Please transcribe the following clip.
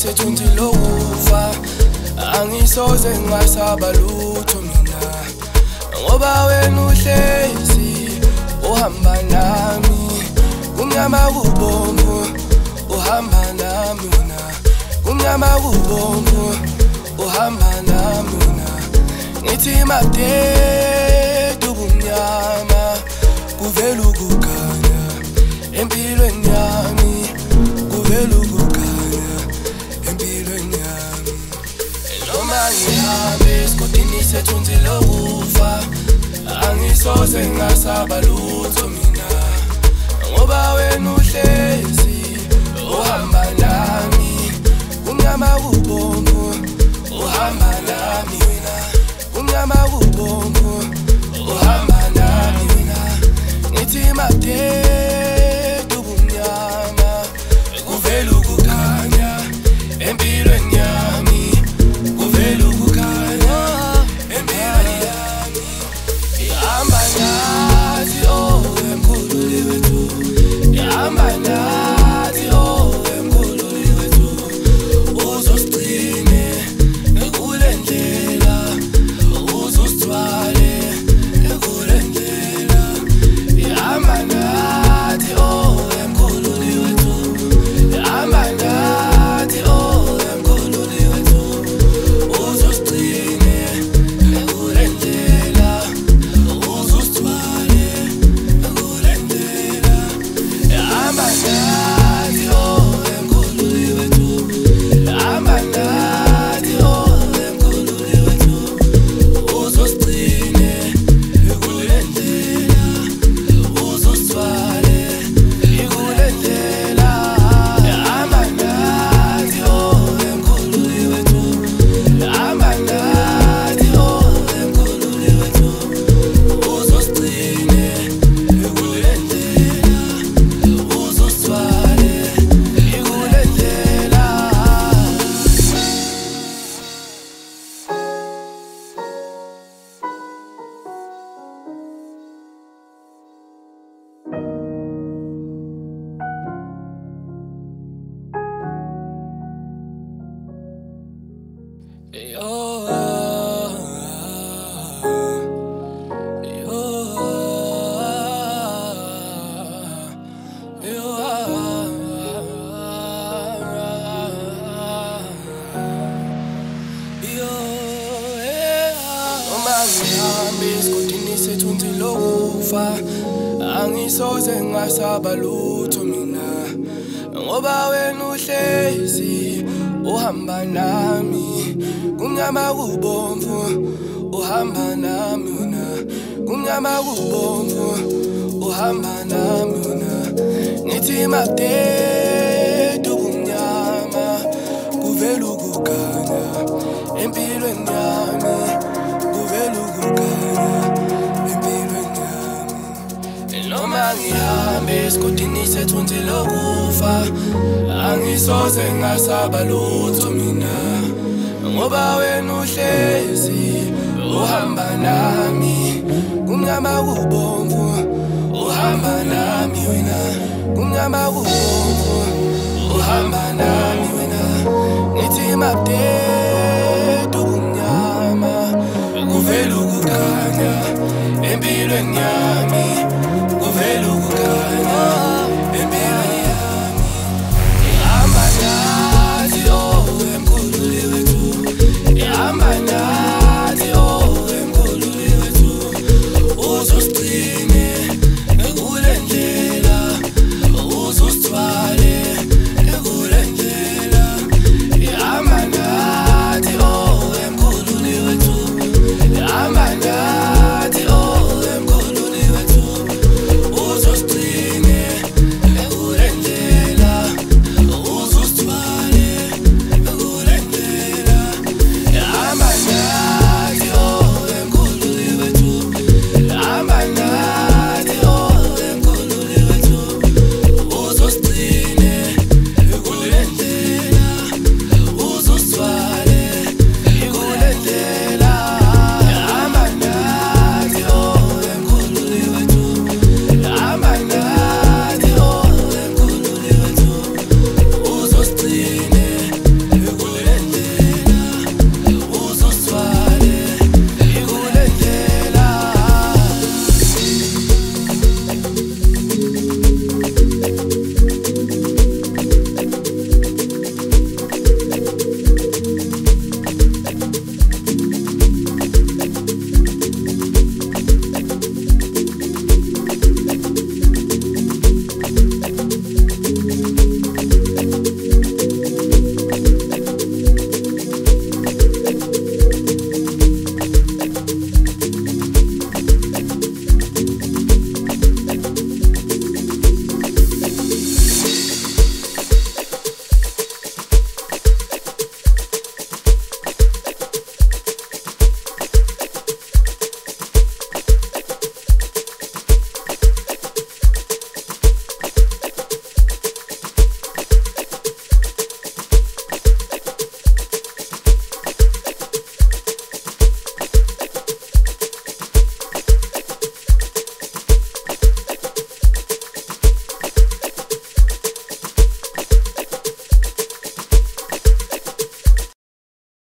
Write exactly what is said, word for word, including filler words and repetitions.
sethunzi lokufa angisoze ngasaba lutho mina ngoba wena uhlezi uhamba nami kumnyama kubomvu uhamba nami wena kumnyama kubomvu uhamba nami wena ngithi made ubumnyama kuvela ukukhanya empilweni yami kuvela ukukhanya empilweni yami noma ngihambe esigodini sethunzi lokufa angisoze ngasaba lutho mina ngoba wena uhlezi uhamba nami kumnyama kubomvu uhamba nami wena kumnyama kubomvu uhamba nami wena ngithi made ubumnyama kuvela ukukhanya empilweni yami kuvela ukukhanya empilweni yami ihamba nathi oh emkhululi wethu ihamba nathi oh emkhululi wethu uzosigcine kule ndlela uzosithwale kule ndlela ihamba nathi oh emkhululi wethu ihamba nathi oh emkhululi wethu uzosigcine kule ndlela uzosithwale kule ndlela ihamba nathi oh emkhululi wethu ihamba nathi oh emkhululi wethu uzosigcine kule ndlela uzosithwale kule ndlela ihamba nathi oh emkhululi wethu ihamba nathi oh emkhululi wethu uzosigcine kule ndlela uzosithwale kule ndlela. Ngihambe esigodini sethunzi lokufa angisoze ngasaba lutho mina ngoba wena uhlezi uhamba nami kumnyama kubomvu uhamba nami wena kumnyama kubomvu uhamba nami wena ngithi made ubumnyama kuvela ukukhanya empilweni yami kuvela ukukhanya empilweni yami noma ngihambe esigodini sethunzi lokufa angisoze ngasaba lutho mina ngoba wena uhlezi uhamba nami kumnyama kubomvu uhamba nami wena kumnyama kubomvu uhamba nami wena ngithi made ubumnyama kuvela ukukhanya empilweni yami